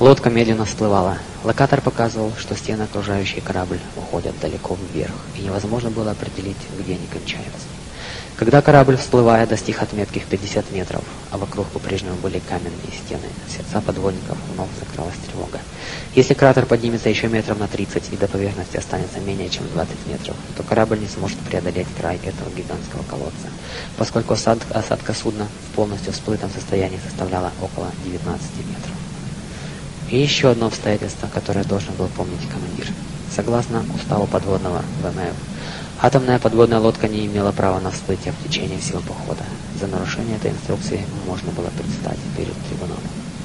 Лодка медленно всплывала. Локатор показывал, что стены, окружающие корабль, уходят далеко вверх, и невозможно было определить, где они кончаются. Когда корабль, всплывая, достиг отметки в 50 метров, а вокруг по-прежнему были каменные стены, в сердца подводников вновь закралась тревога. Если кратер поднимется еще метров на 30 и до поверхности останется менее чем 20 метров, то корабль не сможет преодолеть край этого гигантского колодца, поскольку осадка судна в полностью всплытом состоянии составляла около 19 метров. И еще одно обстоятельство, которое должен был помнить командир. Согласно уставу подводного ВМФ, атомная подводная лодка не имела права на всплытие в течение всего похода. За нарушение этой инструкции можно было предстать перед трибуналом.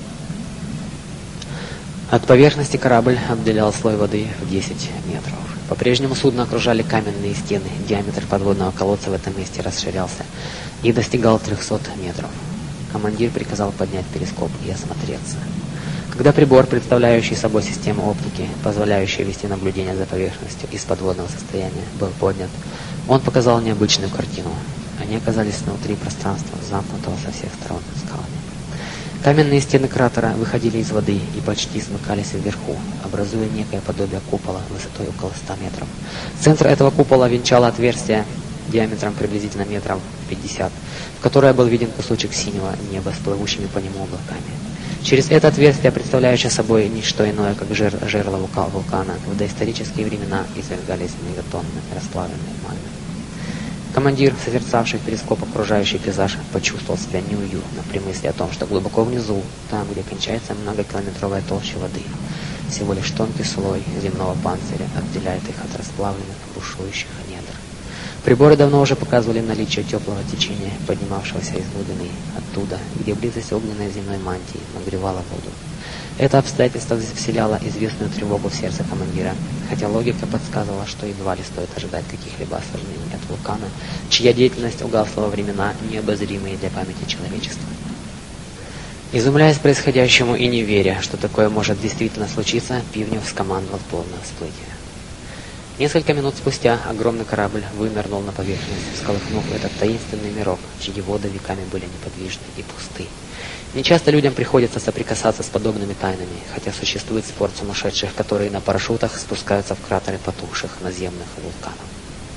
От поверхности корабль обделял слой воды в 10 метров. По-прежнему судно окружали каменные стены. Диаметр подводного колодца в этом месте расширялся и достигал 300 метров. Командир приказал поднять перископ и осмотреться. Когда прибор, представляющий собой систему оптики, позволяющий вести наблюдение за поверхностью из подводного состояния, был поднят, он показал необычную картину. Они оказались внутри пространства, замкнутого со всех сторон скалами. Каменные стены кратера выходили из воды и почти смыкались вверху, образуя некое подобие купола высотой около 100 метров. Центр этого купола венчало отверстие диаметром приблизительно метров 50, в которое был виден кусочек синего неба с плывущими по нему облаками. Через это отверстие, представляющее собой не что иное, как жерло вулкана, в доисторические времена извергались мегатонны расплавленные магмы. Командир, созерцавший в перископ окружающий пейзаж, почувствовал себя неуютно при мысли о том, что глубоко внизу, там, где кончается многокилометровая толща воды, всего лишь тонкий слой земного панциря отделяет их от расплавленных, бушующих недр. Приборы давно уже показывали наличие теплого течения, поднимавшегося из глубины, оттуда, где близость огненной земной мантии нагревала воду. Это обстоятельство вселяло известную тревогу в сердце командира, хотя логика подсказывала, что едва ли стоит ожидать каких-либо осложнений от вулкана, чья деятельность угасла во времена, необозримые для памяти человечества. Изумляясь происходящему и не веря, что такое может действительно случиться, Пивнев скомандовал полное всплытие. Несколько минут спустя огромный корабль вынырнул на поверхность, всколыхнув этот таинственный мирок, чьи воды веками были неподвижны и пусты. Нечасто людям приходится соприкасаться с подобными тайнами, хотя существует спорт сумасшедших, которые на парашютах спускаются в кратеры потухших наземных вулканов.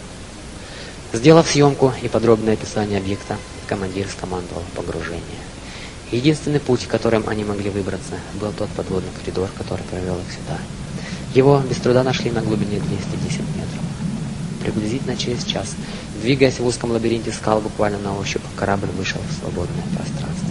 Сделав съемку и подробное описание объекта, командир скомандовал погружение. Единственный путь, которым они могли выбраться, был тот подводный коридор, который провел их сюда. Его без труда нашли на глубине 210 метров. Приблизительно через час, двигаясь в узком лабиринте скал буквально на ощупь, корабль вышел в свободное пространство.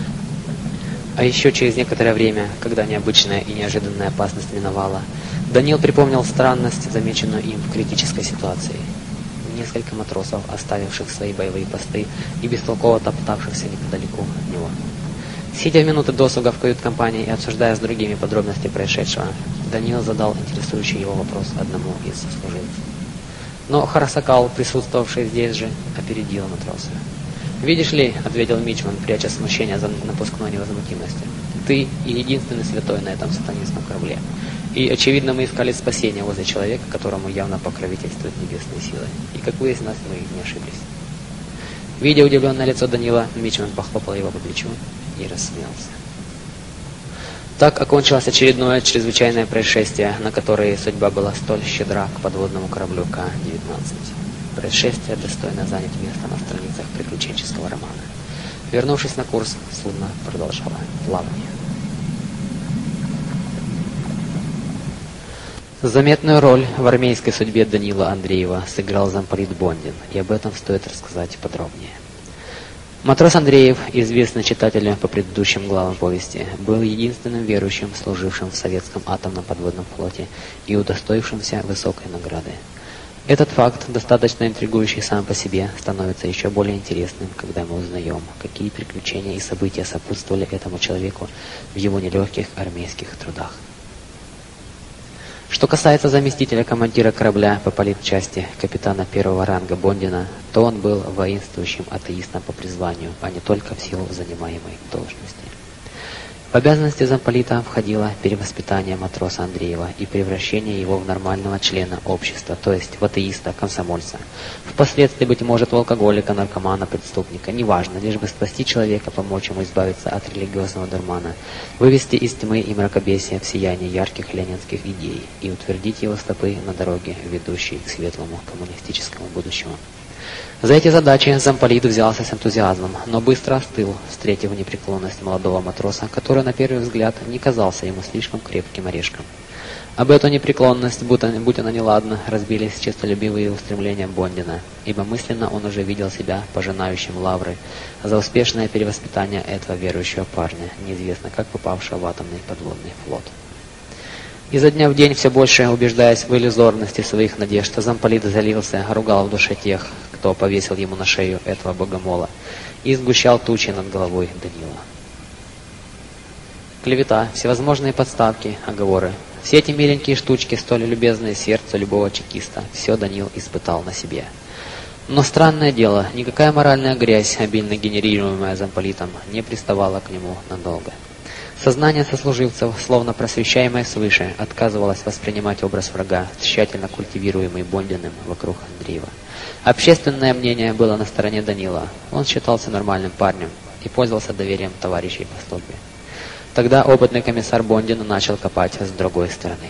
А еще через некоторое время, когда необычная и неожиданная опасность миновала, Данил припомнил странность, замеченную им в критической ситуации. Несколько матросов, оставивших свои боевые посты и бестолково топтавшихся неподалеку от него. Сидя в минуты досуга в кают-компании и обсуждая с другими подробности происшедшего, Данил задал интересующий его вопрос одному из служивцев. Но Харасакал, присутствовавший здесь же, опередил матроса. «Видишь ли, — ответил мичман, пряча смущение за напускной невозмутимостью, — ты и единственный святой на этом сатанинском корабле. И, очевидно, мы искали спасения возле человека, которому явно покровительствуют небесные силы. И, как выяснилось, мы не ошиблись». Видя удивленное лицо Данила, мичман похлопал его по плечу и рассмеялся. Так окончилось очередное чрезвычайное происшествие, на которое судьба была столь щедра к подводному кораблю К-19. Происшествие достойно занять место на страницах приключенческого романа. Вернувшись на курс, судно продолжало плавание. Заметную роль в армейской судьбе Данила Андреева сыграл замполит Бондин, и об этом стоит рассказать подробнее. Матрос Андреев, известный читателю по предыдущим главам повести, был единственным верующим, служившим в советском атомном подводном флоте и удостоившимся высокой награды. Этот факт, достаточно интригующий сам по себе, становится еще более интересным, когда мы узнаем, какие приключения и события сопутствовали этому человеку в его нелегких армейских трудах. Что касается заместителя командира корабля по политчасти, капитана первого ранга Бондина, то он был воинствующим атеистом по призванию, а не только в силу занимаемой должности. В обязанности замполита входило перевоспитание матроса Андреева и превращение его в нормального члена общества, то есть в атеиста, комсомольца. Впоследствии, быть может, в алкоголика, наркомана, преступника. Неважно, лишь бы спасти человека, помочь ему избавиться от религиозного дурмана, вывести из тьмы и мракобесия в сияние ярких ленинских идей и утвердить его стопы на дороге, ведущей к светлому коммунистическому будущему. За эти задачи замполит взялся с энтузиазмом, но быстро остыл, встретив непреклонность молодого матроса, который на первый взгляд не казался ему слишком крепким орешком. Об эту непреклонность, будь она неладна, разбились честолюбивые устремления Бондина, ибо мысленно он уже видел себя пожинающим лавры за успешное перевоспитание этого верующего парня, неизвестно как попавшего в атомный подводный флот. Изо дня в день, все больше убеждаясь в иллюзорности своих надежд, замполит залился, ругал в душе тех, кто повесил ему на шею этого богомола, и сгущал тучи над головой Данила. Клевета, всевозможные подставки, оговоры. Все эти миленькие штучки, столь любезные сердцу любого чекиста, все Данил испытал на себе. Но странное дело, никакая моральная грязь, обильно генерируемая замполитом, не приставала к нему надолго. Сознание сослуживцев, словно просвещаемое свыше, отказывалось воспринимать образ врага, тщательно культивируемый Бондиным вокруг Андреева. Общественное мнение было на стороне Данила. Он считался нормальным парнем и пользовался доверием товарищей по службе. Тогда опытный комиссар Бондин начал копать с другой стороны.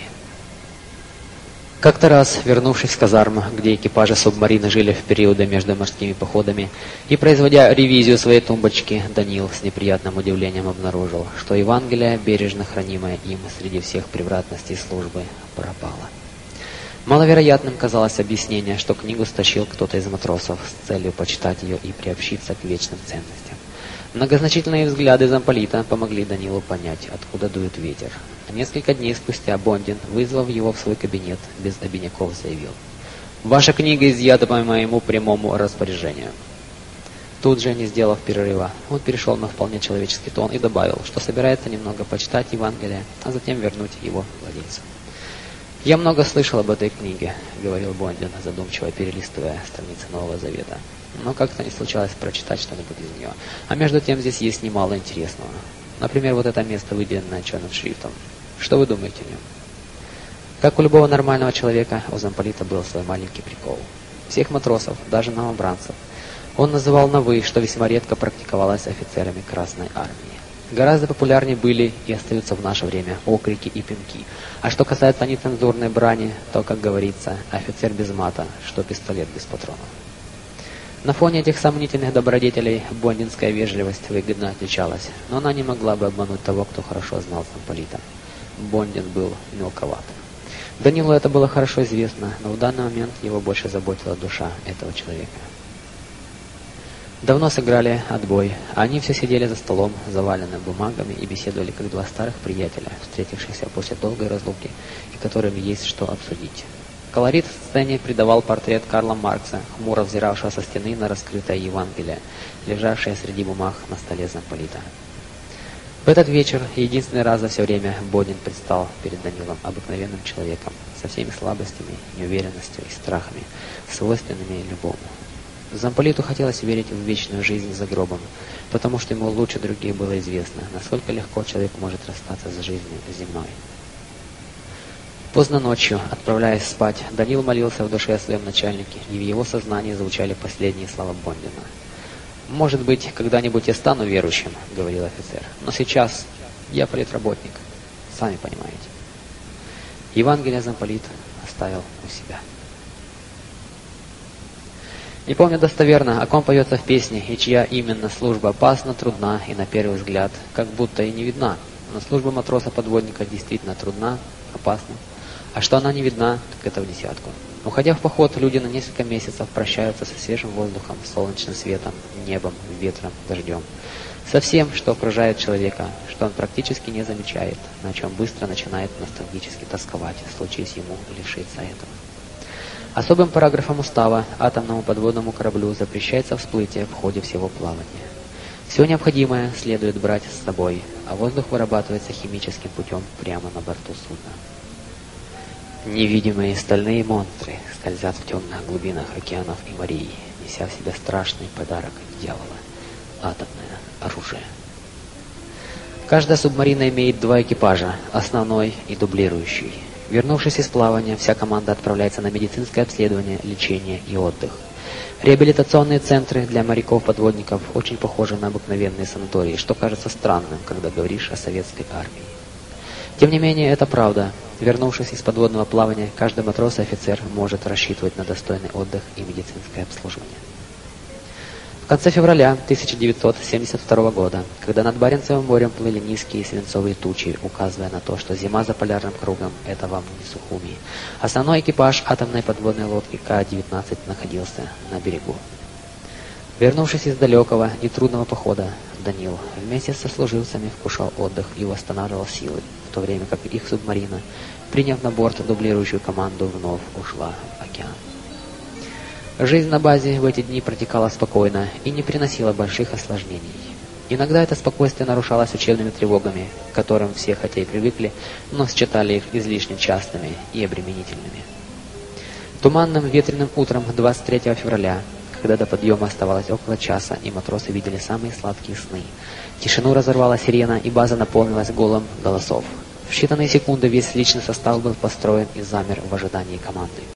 Как-то раз, вернувшись в казарму, где экипажи субмарины жили в периоды между морскими походами, и производя ревизию своей тумбочки, Данил с неприятным удивлением обнаружил, что Евангелие, бережно хранимое им среди всех превратностей службы, пропало. Маловероятным казалось объяснение, что книгу стащил кто-то из матросов с целью почитать ее и приобщиться к вечным ценностям. Многозначительные взгляды замполита помогли Данилу понять, откуда дует ветер. А несколько дней спустя Бондин, вызвав его в свой кабинет, без обиняков заявил: «Ваша книга изъята по моему прямому распоряжению». Тут же, не сделав перерыва, он перешел на вполне человеческий тон и добавил, что собирается немного почитать Евангелие, а затем вернуть его владельцу. «Я много слышал об этой книге», — говорил Бондин, задумчиво перелистывая страницы Нового Завета. «Но как-то не случалось прочитать что-нибудь из нее. А между тем здесь есть немало интересного. Например, вот это место, выделенное черным шрифтом. Что вы думаете о нем?» Как у любого нормального человека, у замполита был свой маленький прикол. Всех матросов, даже новобранцев, он называл на «вы», что весьма редко практиковалось офицерами Красной Армии. Гораздо популярнее были и остаются в наше время окрики и пинки. А что касается нецензурной брани, то, как говорится, офицер без мата, что пистолет без патронов. На фоне этих сомнительных добродетелей бондинская вежливость выгодно отличалась, но она не могла бы обмануть того, кто хорошо знал замполита. Бондин был мелковат. Данилу это было хорошо известно, но в данный момент его больше заботила душа этого человека. Давно сыграли отбой, а они все сидели за столом, заваленным бумагами, и беседовали как два старых приятеля, встретившихся после долгой разлуки, и которым есть что обсудить. Колорит сцене придавал портрет Карла Маркса, хмуро взиравшего со стены на раскрытое Евангелие, лежавшее среди бумаг на столе замполита. В этот вечер, единственный раз за все время, Бондин предстал перед Данилом обыкновенным человеком, со всеми слабостями, неуверенностью и страхами, свойственными любому. Замполиту хотелось верить в вечную жизнь за гробом, потому что ему лучше других было известно, насколько легко человек может расстаться с жизнью земной. Поздно ночью, отправляясь спать, Данил молился в душе о своем начальнике, и в его сознании звучали последние слова Бондина. «Может быть, когда-нибудь я стану верующим», — говорил офицер, — «но сейчас я политработник, сами понимаете». Евангелие замполит оставил у себя. Не помню достоверно, о ком поется в песне, и чья именно служба опасна, трудна и на первый взгляд как будто и не видна. Но служба матроса-подводника действительно трудна, опасна. А что она не видна, так это в десятку. Уходя в поход, люди на несколько месяцев прощаются со свежим воздухом, солнечным светом, небом, ветром, дождем. Со всем, что окружает человека, что он практически не замечает, на чем быстро начинает ностальгически тосковать, случись ему лишиться этого. Особым параграфом устава атомному подводному кораблю запрещается всплытие в ходе всего плавания. Все необходимое следует брать с собой, а воздух вырабатывается химическим путем прямо на борту судна. Невидимые стальные монстры скользят в темных глубинах океанов и морей, неся в себе страшный подарок дьявола — атомное оружие. Каждая субмарина имеет два экипажа, основной и дублирующий. Вернувшись из плавания, вся команда отправляется на медицинское обследование, лечение и отдых. Реабилитационные центры для моряков-подводников очень похожи на обыкновенные санатории, что кажется странным, когда говоришь о советской армии. Тем не менее, это правда. Вернувшись из подводного плавания, каждый матрос и офицер может рассчитывать на достойный отдых и медицинское обслуживание. В конце февраля 1972 года, когда над Баренцевым морем плыли низкие свинцовые тучи, указывая на то, что зима за полярным кругом – это вам не Сухуми, основной экипаж атомной подводной лодки К-19 находился на берегу. Вернувшись из далекого и трудного похода, Данил вместе со служивцами вкушал отдых и восстанавливал силы, в то время как их субмарина, приняв на борт дублирующую команду, вновь ушла в океан. Жизнь на базе в эти дни протекала спокойно и не приносила больших осложнений. Иногда это спокойствие нарушалось учебными тревогами, к которым все хотя и привыкли, но считали их излишне частыми и обременительными. Туманным ветреным утром 23 февраля, когда до подъема оставалось около часа, и матросы видели самые сладкие сны, тишину разорвала сирена, и база наполнилась гулом голосов. В считанные секунды весь личный состав был построен и замер в ожидании команды.